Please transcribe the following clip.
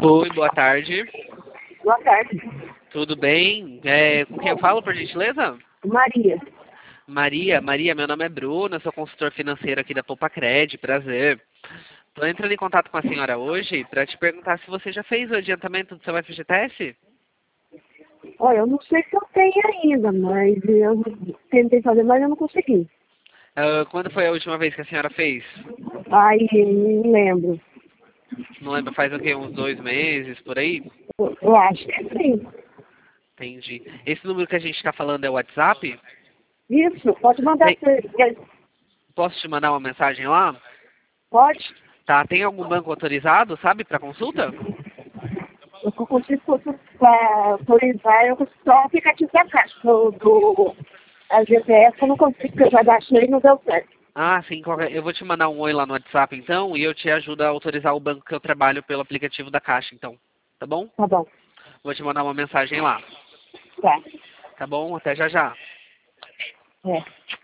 Oi, boa tarde. Boa tarde. Tudo bem? Com quem eu falo, por gentileza? Maria. Maria, meu nome é Bruno, eu sou consultor financeiro aqui da Poupa-Cred, prazer. Estou entrando em contato com a senhora hoje para te perguntar se você já fez o adiantamento do seu FGTS? Olha, eu não sei se eu tenho ainda, mas eu tentei fazer, mas eu não consegui. Quando foi a última vez que a senhora fez? Aí, não lembro. Não lembro, faz o quê? Uns 2 meses, por aí? Eu acho que sim. Entendi. Esse número que a gente está falando é o WhatsApp? Isso, pode mandar Tem- pra ele. Posso te mandar uma mensagem lá? Pode? Tá, tem algum banco autorizado, sabe, para consulta? Eu consigo autorizar, eu só o aplicativo da Caixa, a GPS eu não consigo, porque eu já baixei e não deu certo. Ah, sim, eu vou te mandar um oi lá no WhatsApp, então, e eu te ajudo a autorizar o banco que eu trabalho pelo aplicativo da Caixa, então. Tá bom? Tá bom. Vou te mandar uma mensagem lá. Tá. Tá bom? Até já já. É.